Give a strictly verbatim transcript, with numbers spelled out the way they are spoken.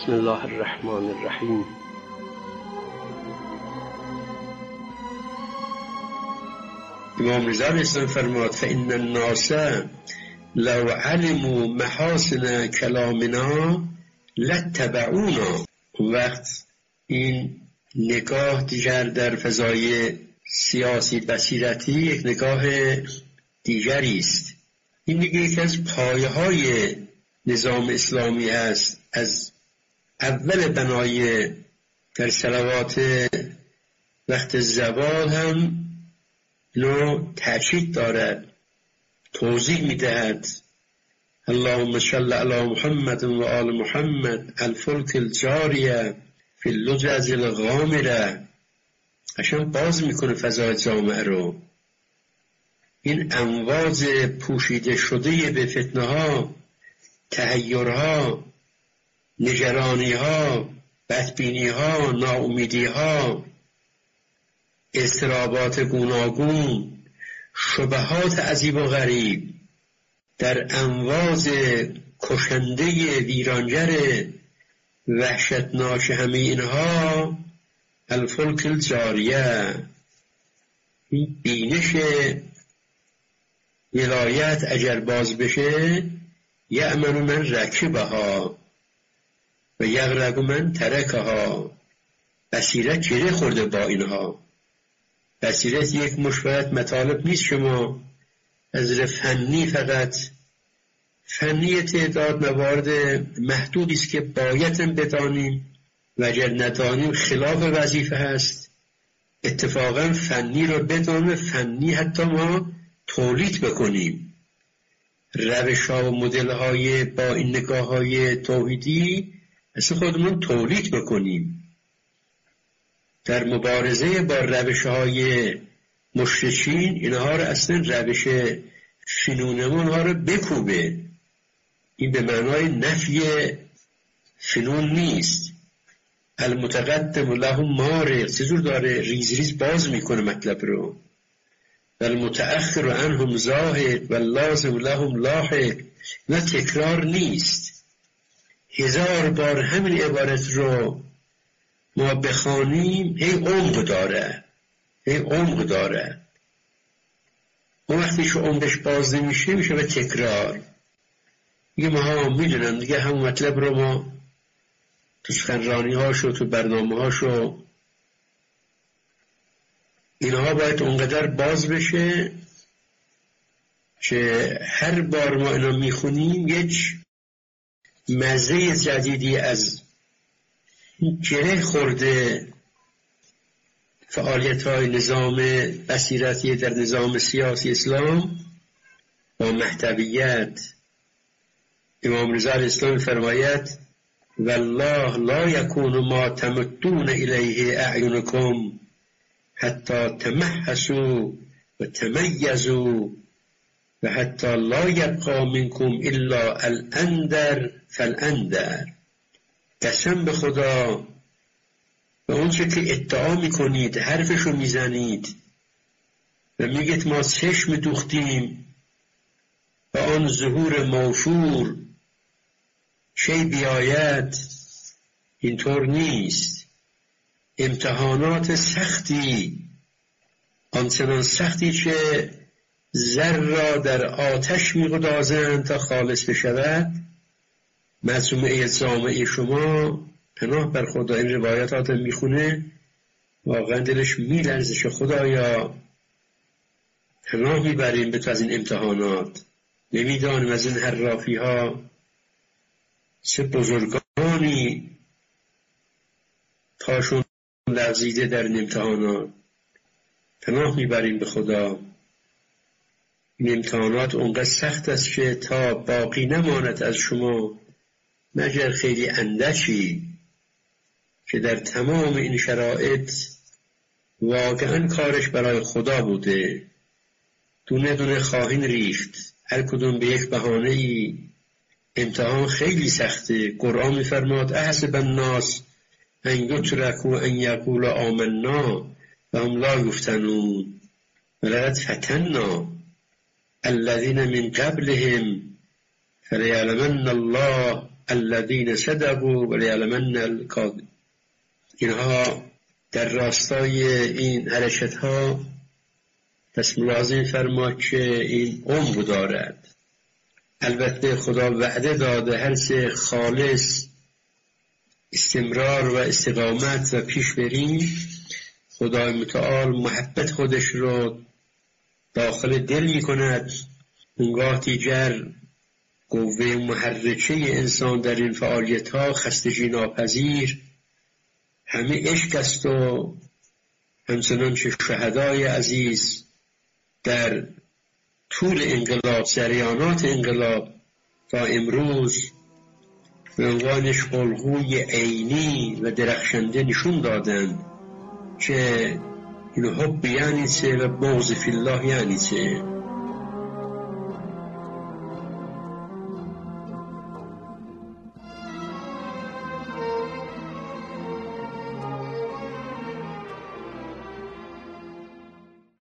بسم الله الرحمن الرحیم. امام رضا علیه السلام فرمود فإن الناس لو علموا محاسن کلامنا لاتبعونا. وقت این نگاه دیگر در فضای سیاسی بصیرتی یک نگاه دیگری است. این دیگه یکی از پایه های نظام اسلامی است. از اول بنای در صلوات وقت زوال هم اینو تأکید دارد، توضیح میدهد. اللهم صل علی محمد و آل محمد الفلک الجاریه فی اللجج الغامره. عشان باز میکنه فضای جامعه رو. این امواج پوشیده شده به فتنه ها، تحیرها، نگرانی ها، بدبینی ها، ناامیدی ها، اضطرابات گوناگون، شبهات عجیب و غریب در امواج کشنده ویرانگر وحشتناک همه اینها الفلک الجاریه، این بینش ولایت اگر باز بشه یأمن من رکبها و یغرق من ترکها. بصیرت گره خورده با اینها. بصیرت یک مشبهت مطالب نیست شما از فنی فقط فنی تعداد موارد محدودی است که باید بدانیم و اگر ندانیم خلاف وظیفه هست. اتفاقا فنی رو بدانیم، فنی حتی ما تولید بکنیم. روش ها و مدل های با این نگاه های توحیدی اصلا خودمون تولید بکنیم. در مبارزه با روش های مشرکین اینها رو اصلا روش فنونمون ها رو بکوبه. این به معنای نفی فنون نیست. المتقدم لهم مارق، چجور داره ریز ریز باز میکنه مطلب رو. و المتأخر عنهم زاهد و لازم لهم لاحق. نه تکرار نیست. هزار بار همین عبارت رو ما بخوانیم هی عمق داره، هی عمق داره. اون وقتی که عمقش باز نمیشه میشه به تکرار. میگه ما ها میدونم دیگه همون مطلب رو ما تو سخنرانی هاشو تو برنامه هاشو اینها باید اونقدر باز بشه که هر بار ما اینا میخونیم یک مزه جدیدی از گره خورده فعالیت های نظام بصیرتی در نظام سیاسی اسلام با محتویت. امام رضا علیه السلام فرماید والله لا یکون ما تمدون الیه اعینکم حتی تمحصوا و تمیزوا و حتی لا یبقى منکم الا الاندر فالاندر. قسم به خدا و اونچه که ادعا میکنید حرفشو میزنید و میگید ما چشم دوختیم و آن ظهور موفور شی بیاید، اینطور نیست. امتحانات سختی، آنچنان سختی که زر را در آتش میگدازند تا خالص بشود. مجموعه جامعه شما پناه بر خدا این روایات آدم میخونه واقعا دلش میلرزه که خدایا پناه میبریم به تو از این امتحانات. نمیدانیم از این حرافی ها چه بزرگانی پاشون لرزیده در این امتحانات. پناه میبریم به خدا. این امتحانات اونقدر سخت است که تا باقی نماند از شما مگر خیلی اندکی که در تمام این شرایط واقعا کارش برای خدا بوده. دونه دونه خواهین ریخت، هر کدوم به یک بهانه ای. امتحان خیلی سخته. قرآن میفرماد احسب الناس ان یترکوا ان یقولوا آمنا و هم لا یفتنون ولقد فتنا الذین من قبلهم فلیعلمن الله الذین صدقوا ولیعلمن الکاذبین. اینها در راستای این حرکت ها پس ملاحظه فرما که این عمر دارد. البته خدا وعده داده هر سه خالص استمرار و استقامت و پیش بریم، خدای متعال محبت خودش رو داخل دل می کند. اونگاه دیگر قوه محرکه انسان در این فعالیت ها خستگی ناپذیر همه عشق است و همچنان که شهدای عزیز در طول انقلاب، جریانات انقلاب تا امروز به عنوانش الگوی عینی و درخشنده نشون دادند که این حب یعنی چه و بغض فی الله یعنی چه.